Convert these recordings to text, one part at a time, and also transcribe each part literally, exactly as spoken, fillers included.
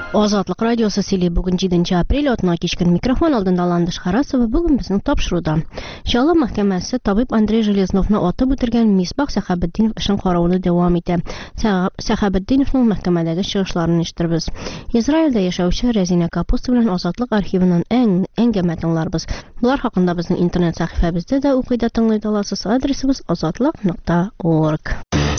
Ozodlik radiosi sili bugun yedinchi aprel otna kechkin mikrofon oldinda Landish Xarasova bugun bizning topshiruvda. Inshaalloh mahkamasi tabib Andrey Железновni otib o'tirgan Misbah Saxobiddinov ishini qarovini davom etdi. Saxobiddinovning mahkamadagi chiqishlarini eshittirmiz. Izrailda yashovchi Rezina Kapust bilan Ozodlik arxivining eng eng matnlar biz. Bular haqida bizning internet sahifamizda da o'qiyda tinglaydi olasiz. Adresimiz ozodlik nuqta org.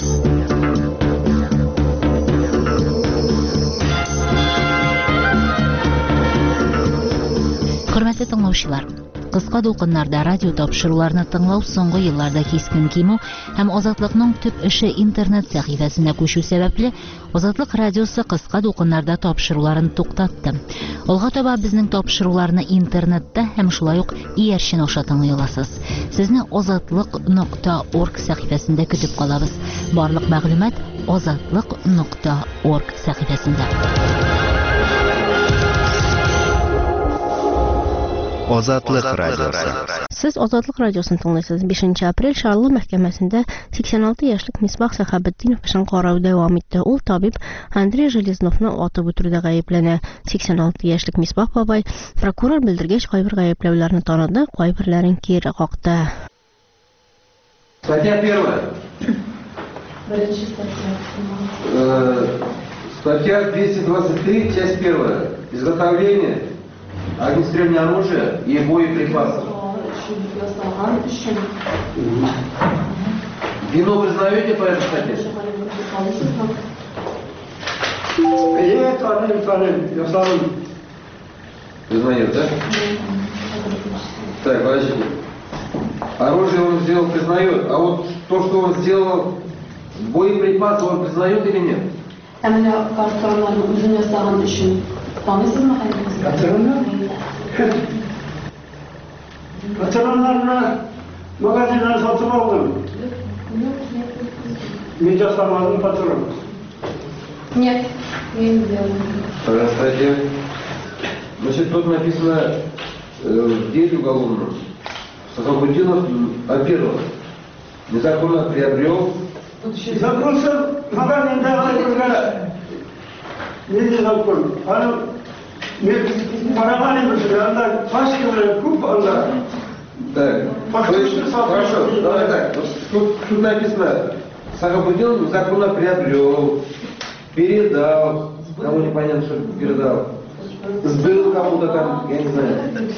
Hörmətli dinləyicilər, qısqa to'lqinlarda radio topshiruvlarni tinglov so'nggi yillarda keskin kemu ham ozodlikning tub ishi internet sahifasiga ko'shuv sababli Ozodlik radiosi qisqa to'lqinlarda topshiruvlarini to'xtatdi. Olg'a toba bizning topshiruvlarni internetda ham shulay uq iyarshini o'sha tinglay olasiz. Sizni ozodlik nuqta org sahifasida kutib qolamiz. Barliq ma'lumot ozodlik nuqta org sahifasida. Ozodlik radiosi. Siz Ozodlik radiosini tinglaysiz. beshinchi aprel Sharli mahkamasida sakson olti yoshlik Misbah Saxobiddinov ishini qarovi davom etdi. U tabib Andrey Железновni otib o'tirdi g'ayiblanadi. sakson olti yoshlik Misbah bobay prokuror bildirgach qo'yib g'ayiblovlarni tanidi, qo'yiblarning keri qoqdi. Статья первая. Статья двести двадцать три, часть первая. Изготовление огнестрельного оружия и боеприпасов. Вину признаете по этой статье? Признает, да? Так, подождите. Оружие он сделал, признает, а вот то, что он сделал, боеприпасы, он признает или нет? Patrollarla magazinler satın aldım. Медиа сamadım патрон. Нет, я не делаю. Вторая статья. Значит, тут написано э, в деле уголовном. Сахобуддинов, во-первых, незаконно приобрел. Законсыз магазинде не закон. Аны мен параллель емеспін, анда пачкалар көп анда. Так, то есть, хорошо, давай так. Тут, тут написано, Сахобуддинов незаконно приобрел, передал, кому непонятно, что передал, сбыл кому-то там, я не знаю.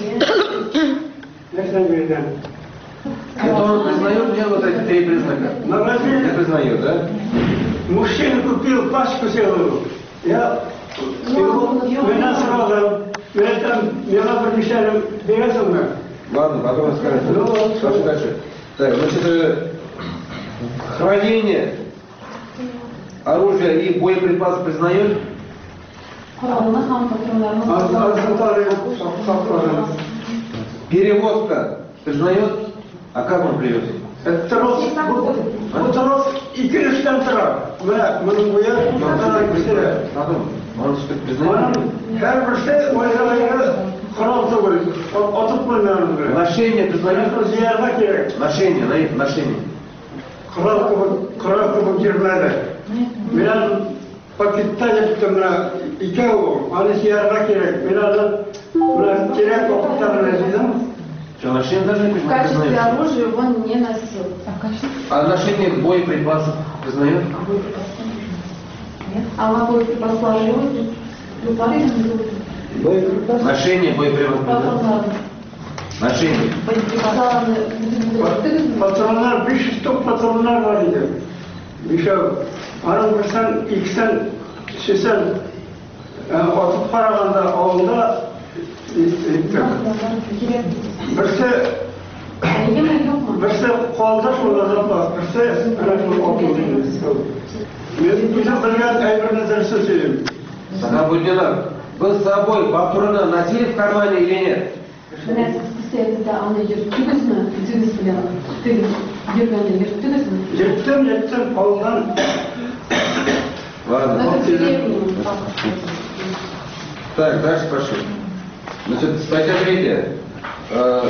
Я не передам. Это он признает, нет, вот эти три признака? Магазин. Не признает, да? Мужчина купил пачку целую. Я его меня сразу, меня там, меня помещали березом. Ладно, потом расскажете. Ну, дальше, дальше. Так, значит, хранение оружия и боеприпасов признает? Перевозка признает? А как он привез? Это трос, вот трос и перештан трап. Мы, мы уехали, Потом, он что признает? Her bir şey oynamayla kuralda olur. Atıp koymuyorum. Ношение признает? Ziyarda gerek. Ношение, на ношение. Kural kabul, kural kabul girmedi. Biraz pakitte yaptım da iki o. Hani ziyarda gerek. Biraz biraz gerek okutan rezidem. Что, ношение даже не В качестве признает? оружия он не носил. А ношение боеприпасов признает? А она боеприпас сложила, припарили. Ношение боеприпасов признает? Ношение. Patronlar, beş yüz top patronlar var idi. Bir şey, aramızdan ikisen, şişen, atıp paraganda ağında ettik. Birisi, birisi kolda şunlardan bak, birisi önemli okudum. Bizim bilgen ayıbırınızı söyleyeyim. Сахобуддинов, вы с собой патроны носили в кармане или нет? Yettim, yettim, koldan. Ладно. Так, дальше пошли. Значит, статья третья. Э,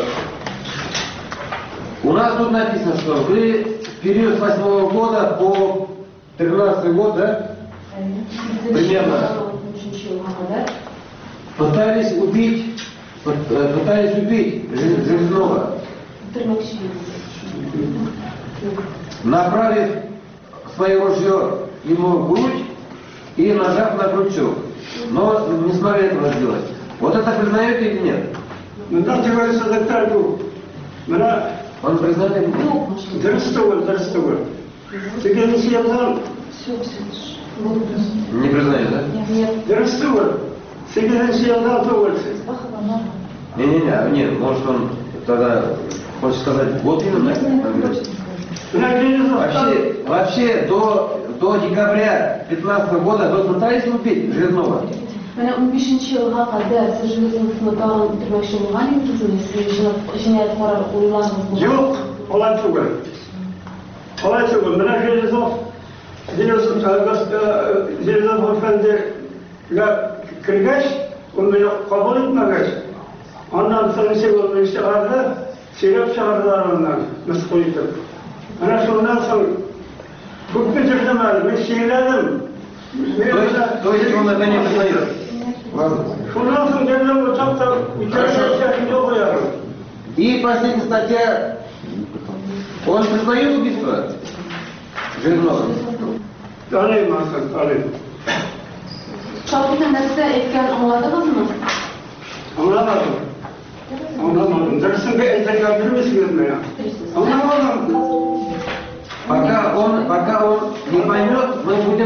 у нас тут написано, что вы в период с восьмого года по тринадцатый год, да? Примерно. да? Пытались убить, пы- пытались убить Жи- Железного, направив свое ружье ему в грудь и нажав на крючок. Но не смогли этого сделать. Вот это признаете или нет? Ну так говорится, доктор был. Меня Он признает или нет? дырыстывал, дырыстывал. Теперь не съездил, Все, все. Не признает, да? Нет. дырыстывал. Теперь не съездил, то вот. Не-не-не, нет, может он тогда хочет сказать, вот именно. Он говорит, Меня перевезло. Вообще, вообще до, до декабря пятнадцатого года вы пытались убить Железного? Mana он beshinchi yilga qadar siz Железновni tag'in bitirmoqchi bo'lganingizni, siz jinoyat qaror o'ylagansiz. Yok, olay түгел. Olay түгел. Меня Железов, Железов efendiga kirgach, uni qabul etmagach, ondan so'ng sevgilini chiqardi, seyrab chiqardilar undan, misqul etib. Ana shundan so'ng ko'pga jirdiman, men siyladim. То есть, то есть он это не признает? Ладно. Shundan so'ng derdim o'choqda uchrashishga qo'yadim. И последняя статья. Он признает убийство Железного? Tanıyman sen, tanıyman. Chopita narsa aytgan angladingizmi? Anlamadım. Anlamadım. Dersinde entegre bilmesin ya. Anlamadım. Пока он, пока он не поймет, мы будем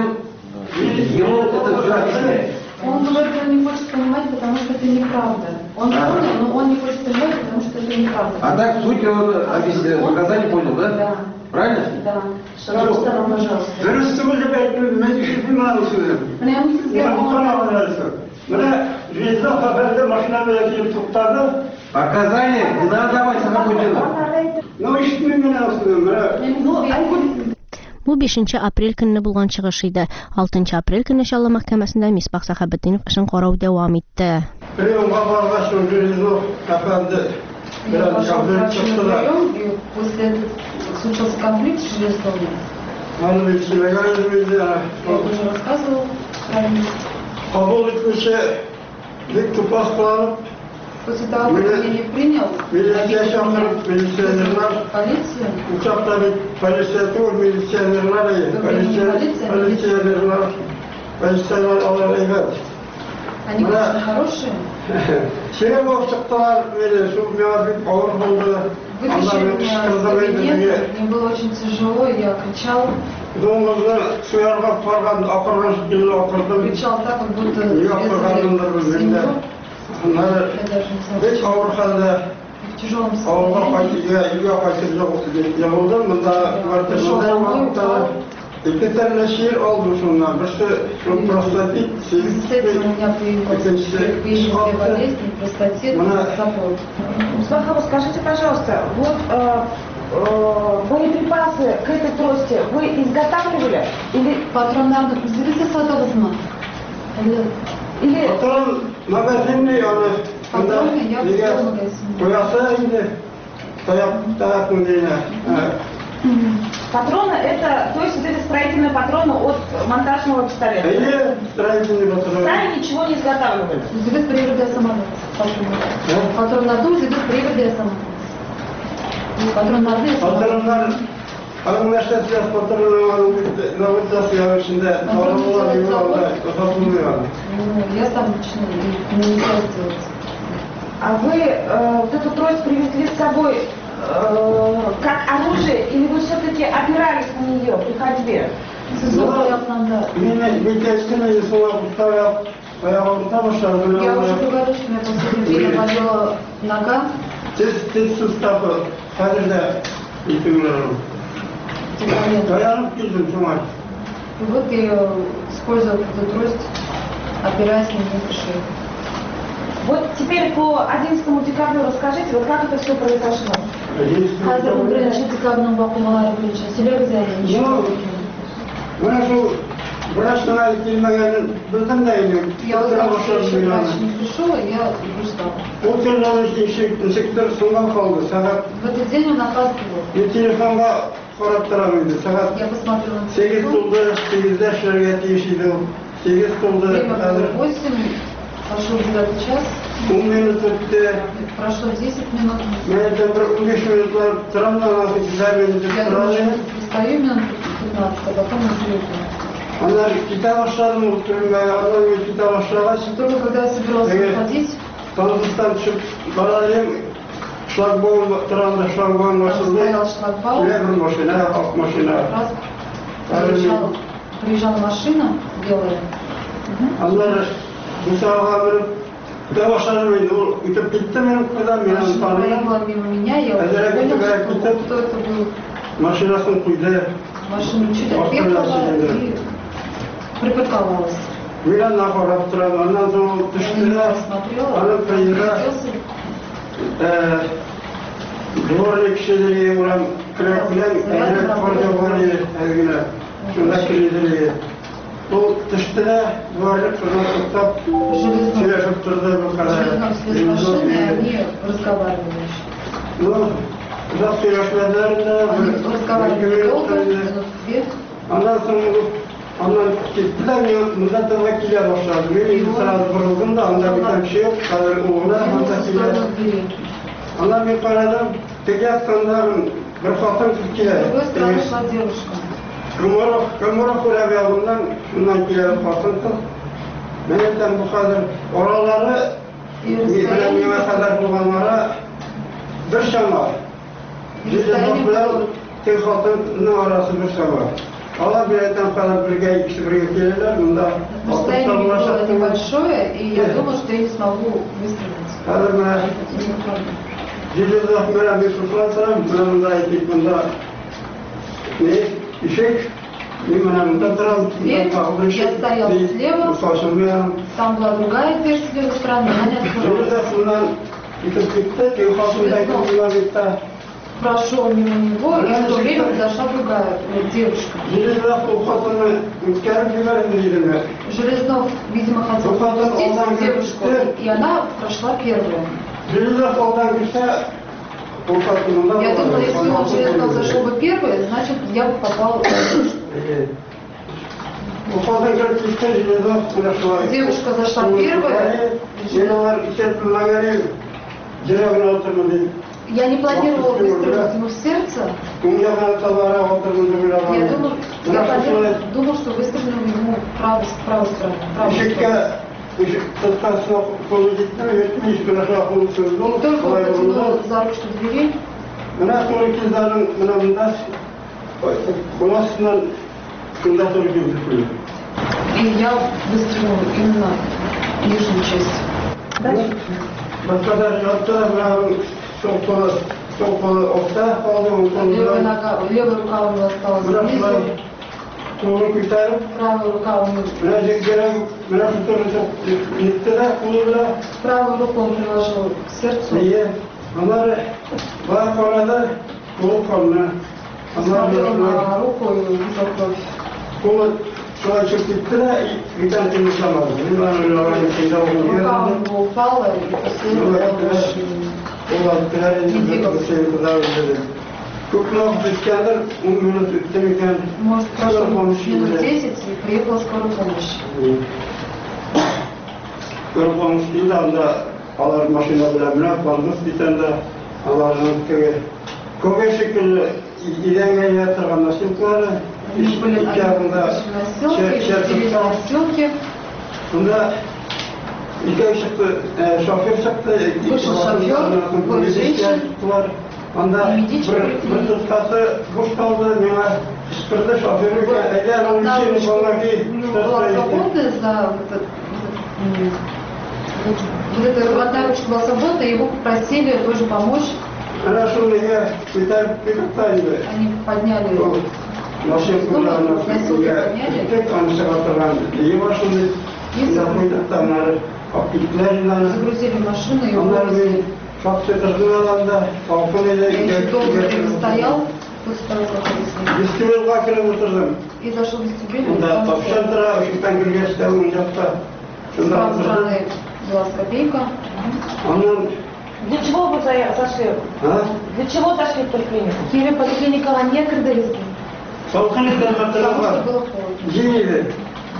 ему это все объяснять. Он говорит, он не хочет понимать, потому что это неправда. Он А. понял, но он не хочет понимать, потому что это неправда. А так суть он объяснил, показания понял, да? Да. Правильно? Да. Пожалуйста, пожалуйста. Dersinde de belki ben düşünmem size. Mana uni sizga Ya bu kadar dersi. Bana Reza haberde makine belki tutardı. Показания не надо давать Сахабуддину. Ne işitmem ben aslında. Ну, Бу бешенче апрель көнне булган чыгыш иде. алтынчы апрель көнне Чаллы мәхкәмәсендә Мисбах Сахабетдинов эшен карау дәвам итте. Прием бабарга şu Reza efendi biraz kabul çıktılar. После случился конфликт с Железновым. Hani bir şeyler geldi Я уже рассказывал ранее. kabul etmişe dik tupak kullanıp После того, как я не принял milisiye şamlarıp milisiyelerler полицию, uçakta bir polisiyatör milisiyelerler polisiyelerler polisiyeler alır evet. они, конечно, хорошие. Şeye bak çıktılar böyle şu bir ağır oldu. Вытащили меня из кабинета, мне было очень тяжело, я кричал, Doğumuzda suyarga pargan akırgan şekilde akırdım. кричал так, как будто Niye akırganımdır резали bilmem. свинью. Onları Я даже не hiç знаю, ağır halde в тяжелом ağırga состоянии. kaçırıyor, iyi kaçıracak yapıldım. Bunda vartırmada vakıtta iki tane şiir oldu şundan. Birisi şu prostatit, Естественно, у меня появилась ikincisi появились две sıkıntı. болезни, простатит, Она- запор. Мустафа, скажите, пожалуйста, вот э, э, боеприпасы к этой трости вы изготавливали или, Patronlarni o'zingiz sotadingizmi? или Patron magazinli yani. Patron mu? Ya, Niye patron magazini. koyasa indi. Dayak, dayak mı diyene. патроны это, то есть вот это строительные патроны от монтажного пистолета? İyi, stratejini batırıyor. Сами ничего не изготавливали? O'zingiz приводы самолет. Patronlarni o'zingiz приводы самолет. Patronlarni Patronlar Anlaşması yaz patronların navıtası yarışında arabalar gibi orada satılmıyor. Ну, я сам лично не умею сделать. А вы э, вот эту трость привезли с собой э, как оружие или вы все-таки опирались на нее при ходьбе? Siz zor ayaklarında. Yine bir keskine yasıla kutlar ayağı kurtarmışlar. Я уже говорю, что у меня последнее время болела нога. Siz, siz sustavı Kadir'de yıkımlarım. Момент. Dayanıp girdim şu maç. И вот я использовала эту трость, опираясь на нее шею. Вот теперь по одиннадцатому декабря расскажите, вот как это все произошло? Hozir o'n birinchi dekabrning boqimlari bo'yicha televizorda Ну, bana şu vrachına girmegen bildim de yine. Я узнала, что еще Kutlar врач не пришел, и я ждала. O telefon inspektör sundan kaldı. Saat В этот день он опаздывал. bir telefonga karab duramıydı. Saat Я посмотрела на sekiz телефон. oldu, sekizde şirket işiydi. сегіз толды. Время было восемь, пошел девятый час. он минут өтті. Прошло десять минут. Мен айтам, бір он бес минутлар тұрамын, ана экзамен деп Я думаю, тұрады. стою минут пятнадцать, а потом излетаю. Ана китап аштадым, отырмай, ана мен китап аштағаш. Только когда я собирался выходить, Таныстан түсіп бара едім, шлагбаум тұрғанда шлагбаум там ашылды. стоял шлагбаум, Үле бір машина, ақ машина. раз приезжала, приезжала машина белая. Анлар мысалға бір кітап аштадым, мен ол үтіп кетті мен қойдам, мен аны Машина таныдым. проехала мимо меня, я уже Әзірәк понял, үтіп әрәк что кетіп, кто это был. машинасын құйды. Машина чуть Машина отъехала сидела. и припарковалась. Мен аны қарап тұрамын, аннан соң ол Я түсті не де, смотрела, аны қиынға дворник кішілерге ұрам кірек білем, әзірәк қорда бар еді, әлгіні, сонда келеді. Ол түсті де, дворник қызын құттап, сөйлесіп тұрды бұл қара. Железном свет машины, и они разговаривали. Ну, ұзақ сөйлесмедер де, Они бір разговаривали долго, минут минут две. Андан соң андан кетті де, мен мұнда тыңға келе баштады. Мен енді сразу бұрылдым да, анда бітен кіші yok, қазір оғына мұнда келе. Ана мен қарадым, теге атқандарын бір қатын кіріп С другой стороны келеді. шла девушка. Кымырық, кымырық көрәбе алдымдан, шundan келеді қатын қыз. Мен айтам, бұл қазір оралары, мен меңа қадар болғанлары бір шама. Жүзі бұл тек қатынның арасы бір шама. Ала бір айтам, қазір бірге кіші бірге келелер, мұнда Расстояние было небольшое, и я думаю, что я не смогу выстрелить. қазір мына жүзі ұзақ мына мен сұсыла тұрам, мына мұнда айтып мұнда не, ішек, мен мына мұнда тұрам, Я стоял слева. ұсташылмайам. Там была другая дверь с левой стороны, она не открылась. Жүзі мұндан үтіп кетті, кейін қасымда айтып мұнда кетті. Прошел мимо него, и в то время подошла другая э, девушка. Жүзі ұзақ бұл қатыны өткәріп жіберді дейді. Железнов, видимо, хотел пропустить девушку, и она прошла первая. Жүзі ұзақ қолдан кірсе, бұл қатынында Я думала, если он Железнов зашел бы первый, значит, я бы попал. бұл қолдан кіріп кетті, жүзі ұзақ құлашылай. Девушка зашла первая. Мен олар ішетін маңарел, жүрегін отырмын дейді. Я не планировала выстрелить ему в сердце. У меня на товара отырмын деп Я ойлағанмын. думал, я планировала- думал, что выстрелил ему в правой, в правой стороне. в правой Ишекке, стороне. тұтқасына қолы жеттім, өтмей ешкін аша қолы сөзді ол, Только қалай он бұрылды. потянул за ручку двери, Мына соңғы кездердің мына мында, бұл астынан мында соңғы кезді күлі. и я выстрелила именно в нижнюю часть. Басқадар жатты, мына сол қолы, сол қолы оқта қалды, ол Левая қолында. нога, левая рука у него осталась Мына внизу, солай қолын көтеріп, правая рука у него. мына жектерін, мына жұтырын етті де, қолында. Правую руку он приложил к сердцу. Iya, onlar var konuda kol koluna. Onlar Смотрел da на руку и увидел кровь. kol şuna çıktı da bir tane temizlamadı. Bunlar öyle olan içinde olduğu Рука у yerinde. него упала, и после этого он больше Onlar tünerin de şey kadar öyle. Kukmak dükkanlar on minut üstümüken Может, прошло помощи минут bile. десять, и приехала скорая помощь. Kırık olmuştu da anda alar maşına bile bile kalmış bir tane de alarının köye. Köye şekilde ilerleyen yatırgan nasipleri У них были iki yakında носилки, çerçeve носилки. Bunda iki ışıklı şoför çıktı. Вышел шофер, двое женщин. var. Anda bir, bir tutkası boş kaldı. Bana kışkırdı şoförü. Eğer onun Одна için ручка bana ki у него была свободная за вот этот, м, вот эта одна ручка была свободна, и его попросили тоже помочь. Ana şunu ya kurtarıp bir tutardı. Они подняли его. Nasıl kullanılır? Tek anısı hatırlandı. İyi başını yapıyorduk da onları aktiflerle Загрузили в машину и onlar увезли. bir çok sıkıntı alanda kalkın ile Я еще долгое время стоял после того, как увезли. Vestibül bakırı oturdum. И zашел в вестибюль, и Bunda там topşan tıra ışıktan gülgeçte oyuncakta. с Şundan правой oturdum. стороны была скамейка. Onun Для чего вы за- зашли? ha? Для чего зашли в поликлинику? Кире поликлиника некогда резко, Salkın ile потому hatırlam var. что было холодно. Cimiydi.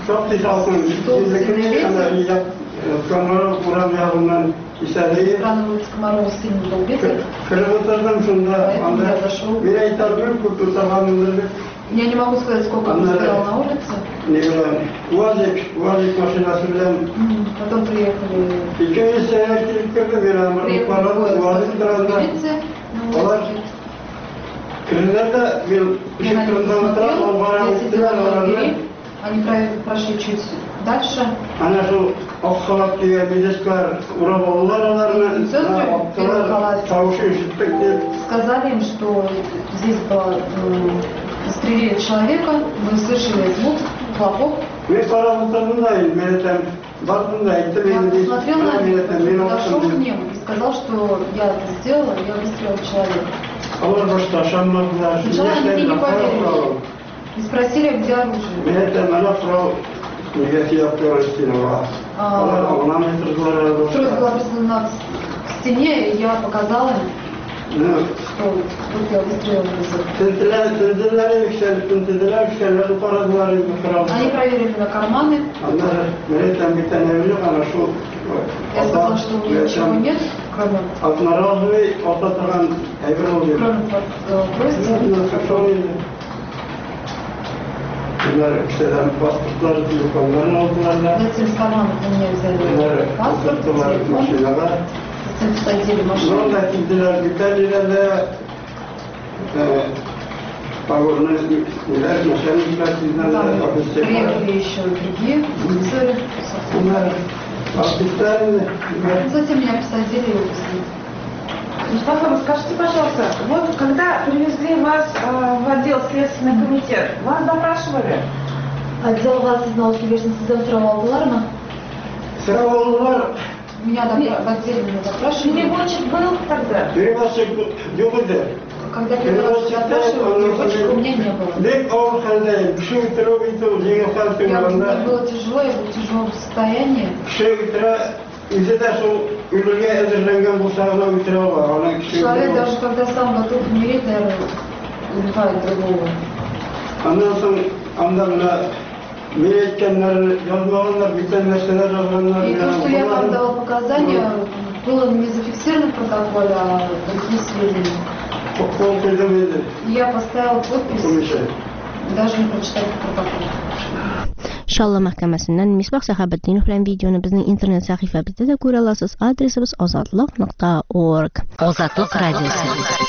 Çok salkın. Bizimkine kadar yap. Kamarı kuran yağından İsa'yı Странно, Комаров сильно был ветер. kırmızıdan sonra anda bir ay tarafı kurtu zamanında Я не могу сказать, сколько он стоял на улице. ne bileyim Uazek, Uazek maşinasıyla М, Потом приехали, iki yüz sene kirkirdi bir amır приехали para двое Uazek с tarafında полиции на Олар улице. krizlerde bir Я ışık на них kırmızıdan taraf посмотрел, o bana я сидела gittiler на orada двери, они про- прошли чуть дальше. ana şu aksalat diye bizeskler urabalılar onlarla aksalar tavuşu işittik diye Сказали им, что здесь было, м, застрелили человека, мы слышали звук, хлопок. ve karanlıklarındayım milletem baktığında etti Я beni değil посмотрел на них, milletem beni подошел к baktım ним и сказал, что я это сделала, я выстрелила человека. Allah başta şanlıklar Сначала они мне не поверили и спросили, где оружие. milletem ana frau niyeti yapıyor istine var А, Allah ona metriklara Трое была прислонена к стене, и я показала им, что вот я выстрелила из их. Tentiler, tentiler yükseldi, tentiler yükseldi, paradılar yükseldi. Они проверили на карманы. Onlar milletem bir tane evlilik ana şu Я сказала, что у меня ничего нет, кроме, altına razı ve orta taran evvel oluyor. кроме э, трости. Bunlar şeyden pasportları, telefonların aldılar. Затем из карманов у меня взяли Bunlar паспорт, oturttular телефон. maşineye. Затем посадили в машину. Sonra gittiler Gütelli'de pavurunu neler, meşenlikler sizden de Там hapis çekler. приехали еще другие офицеры. Bunlar hapisten Затем меня посадили и увезли. Спасибо. Скажите, пожалуйста, вот когда привезли вас э, в отдел Следственный комитет, вас допрашивали? Отдел вас узнал, что версия сезон срывал аларма. sıra oldular. Меня допра- в отделе меня допрашивали. Переводчик был тогда? Bir başlık yok idi. Когда первый раз допрашивали, переводчика у меня не было. Dik ağır haldeyim. Kişi ütürü uytu, yeni halde Я, olanda. мне было тяжело, я была в тяжелом состоянии. Kişi ütürü, bize de şu ülüge edilrengen bu sağına ütürü var. Ona kişi Человек ütürü var. даже когда сам готов умереть, наверное, убивает другого. Ondan sonra andamına bir etkenler, yazmalarlar, biten meseleler yazılanlar. И то, что я там давал показания, было не зафиксировано в протоколе, а другие сведения. Çok kol kırdımıydı. И я поставила подпись, Bu işe. даже не прочитав протокол. Inshaallah mahkamasindən Misbah Sahabetdinov bilan videoni bizning internet sahifamizda da ko'ra olasiz. Adresimiz ozodlik nuqta org. Ozodlik radiosi.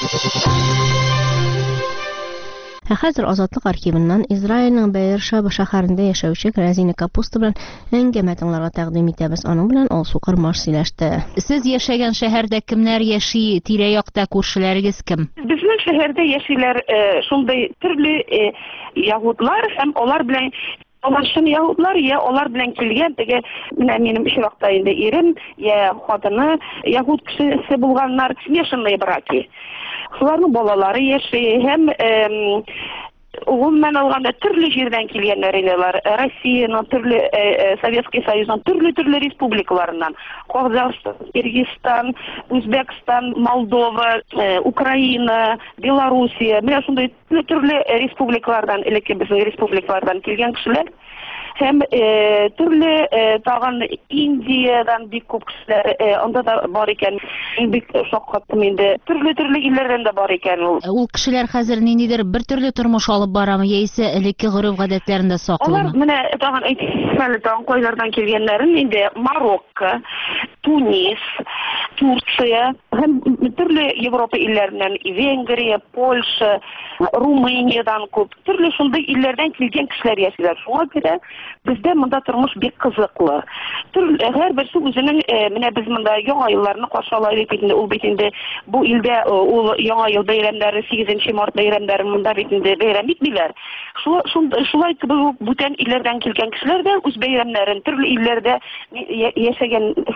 Hozir Ozodlik arxivindən İsrailning Beersheba shahrida yashovchi Razina Kapusta bilan yangi matnlarni taqdim etamiz. Onun bilan Olsuqar marsilashdi. Siz yashagan shaharda kimlar yashi, tira-yoqda ko'rshilariz kim? Bizning shaharda yashaylar shunday turli yahudlar ham ular bilan Olaşın Yahudlar ya onlar bilen kelgen tege benim işrakta indi erim ya xodini Yahud kişisi bulganlar yaşınlay bıraki. Şularning bolalari yaşı hem Umuman alganda turli yerdan kelganlar edilar. Rossiyaning turli Sovetskiy Soyuzning turli turli respublikalaridan, Qozog'iston, Kirgiziston, O'zbekiston, Moldova, Ukraina, Belorussiya, mana shunday turli turli respublikalardan, ilki bizning respublikalardan kelgan kishilar hem e, turli e, tag'in Indiyadan bek ko'p kishilar e, onda da bor ekan. Bek shoqqatdim endi. Turli turli illardan da bor ekan. Ул кешеләр хәзер ниндидер бер төрле тормыш алып барамы яисә элекке гореф-гадәтләрендә Onlar саклыймы? mana tag'in aytishmali tag'in qo'ylardan kelganlarim endi Marokko, Tunis, Turkiya, hem turli Yevropa illaridan, Vengriya, Polsha, Ruminiyadan ko'p turli shunday illardan kelgan kishilar yashaylar. Shunga ko'ra bizde bunda turmuş bir kızıklı. Turli her birisi o'zining mana biz bunda yangi yillarni qarshi olaylik betinde, ul betinde bu ilde ul yangi yil bayramlari sakkizinchi mart bayramlari bunda betinde bayram etmiyorlar. Şu şulay ki bu buten illerden kelgan kishilar da o'z bayramlarini turli illarda yashagan, shunda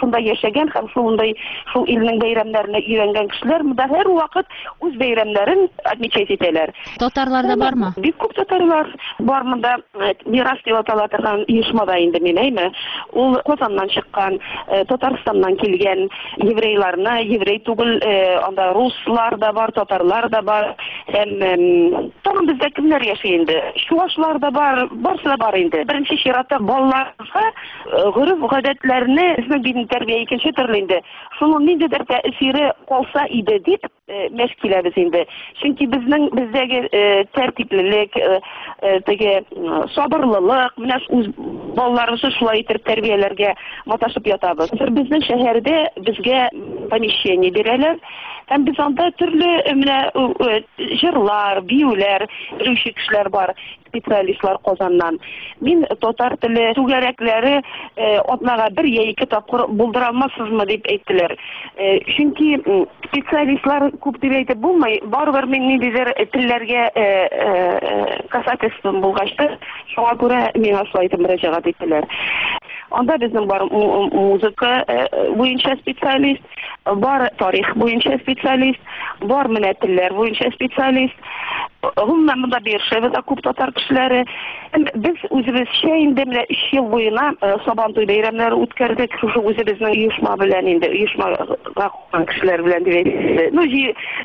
яшәгән һәм шундай шул илнең бәйрәмнәренә өйрәнгән кешеләр монда һәр вакыт үз бәйрәмнәрен отмечать итәләр. Татарларда бармы? Бик күп татарлар бар монда. Мирас дип атала торган оешмада инде мин әйме. Ул Казаннан чыккан, Татарстаннан килгән еврейларны, еврей түгел, анда руслар да бар, татарлар да бар. Һәм тагын бездә кемнәр яши инде? Чуашлар да бар, барсы да бар инде. Беренче чиратта балаларга гореф-гадәтләрне безнең дин тәрбия икенче төрле инде. Шуның ниндидер тәэсире калса иде дип мәш киләбез инде. Чөнки безнең бездәге тәртиплелек, теге сабырлылык, менә үз балаларыбызны шулай итеп тәрбияләргә маташып ятабыз. Безнең шәһәрдә безгә помещение бирәләр. Һәм без анда төрле менә җырлар, биюләр, рүши кешеләр бар, специалистлар Казаннан. Мин татар теле түгәрәкләре атнага бер я ике тапкыр булдыра алмассызмы дип әйттеләр. Чөнки специалистлар күп дип әйтеп булмый, барыбер мин ниндидер телләргә касательством булгач, шуңа күрә миңа шулай итеп мөрәҗәгать иттеләр. Анда безнең бар музыка буенча специалист, бар тарих буенча специалист, бар менә телләр буенча специалист. Гомумән монда Бирешевада күп татар кешеләре. Без үзебезчә инде менә өч ел буена Сабантуй бәйрәмнәре үткәрдек. Шушы үзебезнең оешма белән инде, оешмага калган кешеләр белән дип. Ну,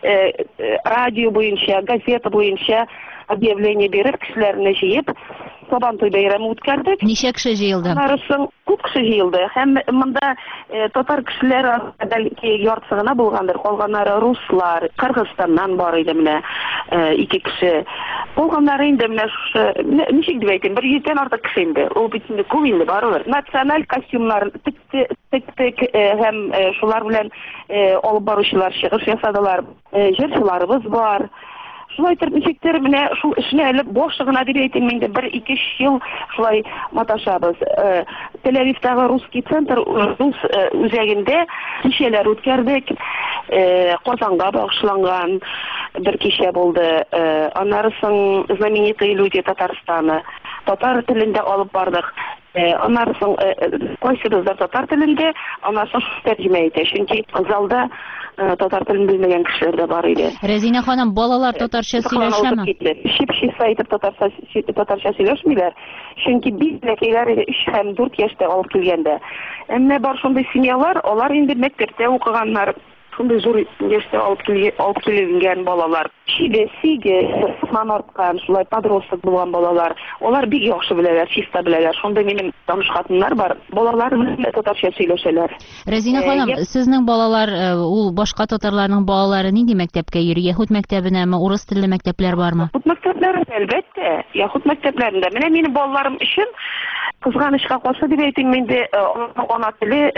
радио буенча, газета буенча объявление биреп, кешеләрне җыеп, Сабантуй бәйрәме үткәрдек. Ничә кеше җыелды? Аннарысын күп кеше җыелды. Һәм монда татар кешеләре бәлки яртысы гына булгандыр. Калганнары руслар, Кыргызстаннан бар иде менә ике кеше. Калганнары инде менә ничек дип әйтим, бер йөздән артык кеше инде. Ул бит инде күп инде барылыр. Националь костюмнар тик-тик һәм шулар белән алып баручылар чыгыш ясадылар. Җырчыларыбыз бар. Шулай итеп ничектер менә шул эшне әле башы гына дип әйтим инде бер ике ел шулай маташабыз. Тель-Авивтагы русский центр рус үзәгендә кичәләр үткәрдек. Казанга багышланган бер кичә булды. Аннары соң знаменитые люди Татарстана. Татар телендә алып бардык. Аннары соң кайсыбызда татар телендә, аннары соң тәрҗемә итә. Чөнки залда татар телен белмәгән кешеләр дә бар иде. Рәзинә ханым, балалар татарча сөйләшәме? Шип-шиса итеп татарча татарча сөйләшмиләр. Чөнки biz бәләкәйләр өч һәм дүрт яшьтә алып килгәндә. Әмма бар шундый семьялар, алар инде мәктәптә укыганнар. Шундай зур яшьтә алып алып килгән балалар. Чиде, сиге, сыман арткан, шулай подросток булган балалар. Алар бик яхшы беләләр, чиста беләләр. Шунда минем таныш хатыннар бар. Балалар белән татарча сөйләшәләр. Рәзинә ханым, сезнең балалар, ул башка татарларның балалары нинди мәктәпкә йөри? Яһуд мәктәбенәме, урыс телле мәктәпләр бармы? Яһуд мәктәпләре әлбәттә. Яһуд мәктәпләрендә. Менә минем балаларым өчен кызганычка калса дип әйтим инде, ана теле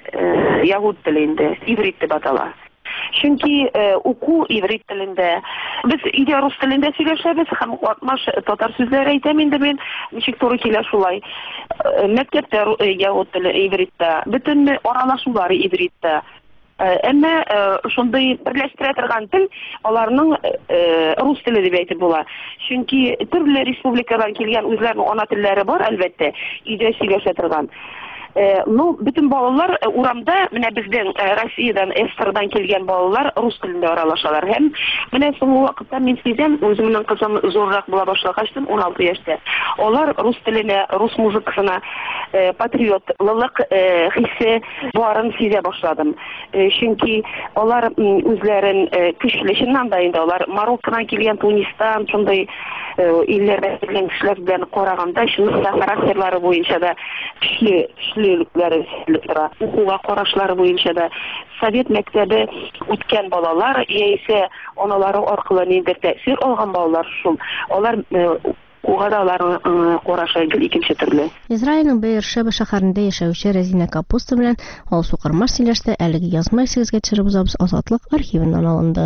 яһуд теле инде, иврит дип атала. Чөнки уку иврит телендә. Без идея рус телендә сөйләшәбез һәм алтмыш татар сүзләре әйтәм инде мин. Ничек туры килә шулай. Мәктәптә яһуд теле ивритта, бөтен аралашулары ивритта. Әмма шундый берләштерә торган тел аларның рус теле дип әйтеп була. Чөнки төрле республикадан килгән үзләренең ана телләре бар, әлбәттә, идея сөйләшә торган. Ну, bütün балалар урамда, менә бездән Россиядән, СССРдан килгән балалар рус телендә аралашалар. Һәм менә соңгы вакытта мин сизәм, үземнең кызым зуррак була башлагач, он алты яшьтә. Алар рус теленә, рус музыкасына патриотлык хисе барын сизә башладым. Чөнки алар үзләрен көчле чыннан да инде алар Мароккодан килгән, Тунистан, шундый илләрдә килгән кешеләр белән караганда, шундый характерлары буенча да көчле лекләре тора. Укуга карашлары буенча да Совет мәктәбе үткән балалар, яисә аналары аркылы ниндер тәэсир алган балалар шул. Алар угадалар карашы икенче төрле. Израильнең Беер-Шеба шәһәрендә яшәүче Рәзинә Капуста белән Алсу Кырмаш сөйләште. Әлеге язма сезгә төшереп узабыз Азатлык архивыннан алынды.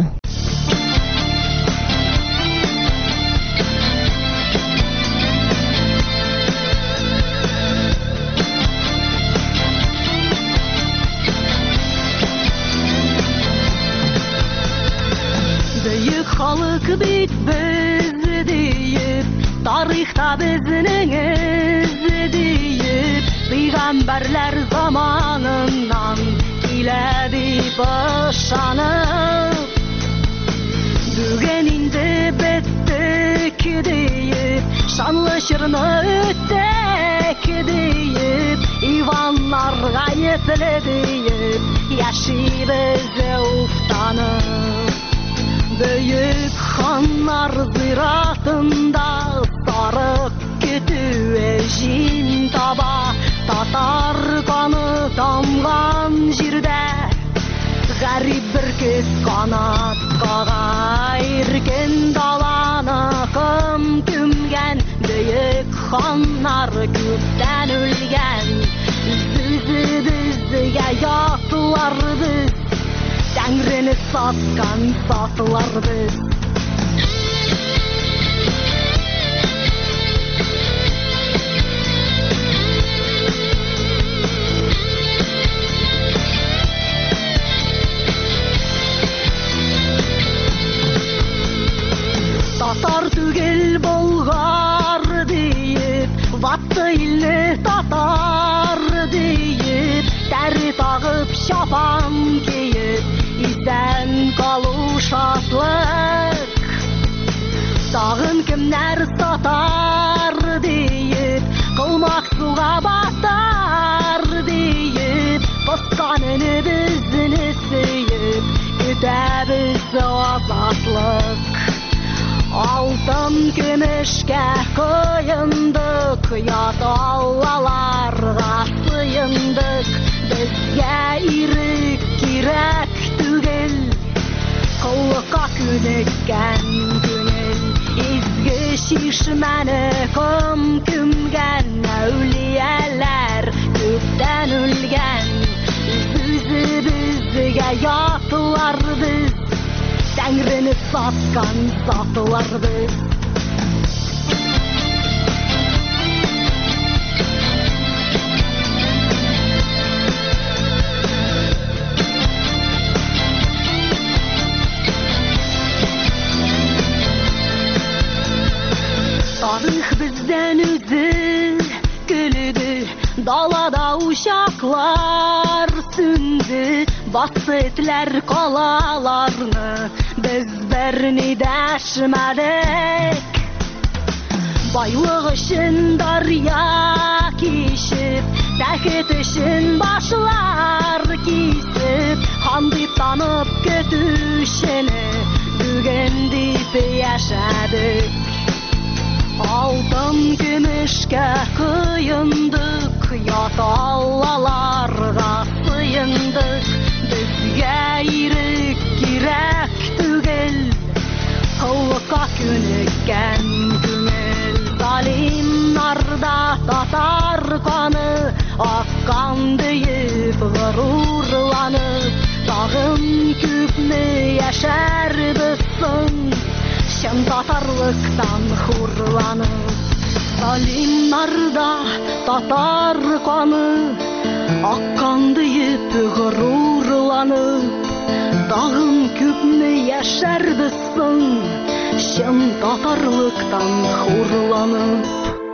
Халык бит без диеп, тарихта безнең эз диеп, пәйгамбәрләр заманыннан ышанып, бүгін инде беттік дейіп, шанлы шырны өттік дейіп, Иванларға еплі дейіп, яшибіз уфтанып. Бүйік ханнар зиратында сарық кетуе жин таба, татар қаны тамған жерде ғариб бір кез қанат қаға, еркен даланы кім күмген, бүйік ханнар көптен өлген. Бізді біздіге ятылар біз, Тәңрені сатқан сатылар біз. Татар түгел болғар дейіп, ватты илі татар дейіп, тәрі тағып шапан кейіп, изден қалу шатлық. Тағын кімнер татар дейіп, қылмақ суға батар дейіп, қысқаныны біздіні сүйіп, күтәбіз азатлық. Алтын күмішке қойындық, ят аллаларға сыйындық. Бізге ирік керек түгел, қылыққа күніккен күңіл. Изгі шишмәні кім күмген, әулиелер көптен өлген. Үзі бізге ятылар біз, Тәңрені сатқан сатылар біз. Тарих бізден үзі күлді, далада ушақлар сүнді, басы етлер қалаларны біз бірні дәшмәдік. Байлық үшін дария кешіп, тәхет үшін башлар кесіп, хан деп танып күтушіні бүгін деп яшадық. Алтын күмішке қиындық, ят аллаларға сыйындық. Бізге ирік керек түгел, қылыққа күніккен күңіл. Залим нарда татар қаны, аққан дейіп ғырурланып, тағын көпні яшар біздің, шын татарлықтан хурланып. Залим нарда татар қаны, аққан дейіп ғырурланып, тағын көпні яшар біздің, шын татарлықтан хурланып.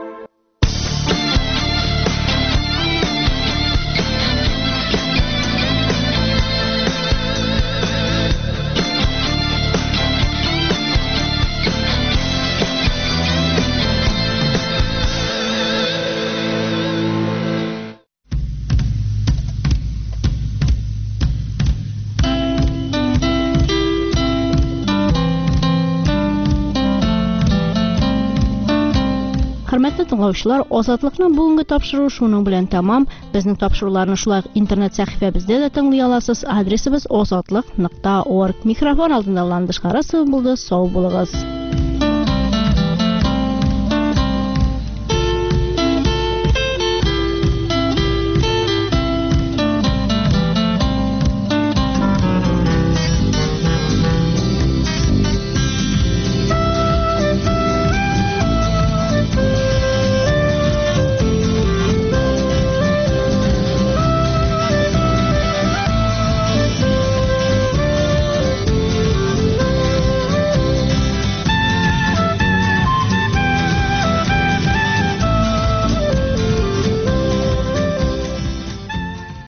Hörmətli dinləyicilər, Azadlıqның bugünkü tapşırığı şunun bilan tamam. Bizning tapşırıqlarni şulay internet səhifəmizdə də dinləyə alasınız. Adresimiz azadlıq nöqtə org. Mikrofon altında Landış Qarasov buldu. Sağ olunuz.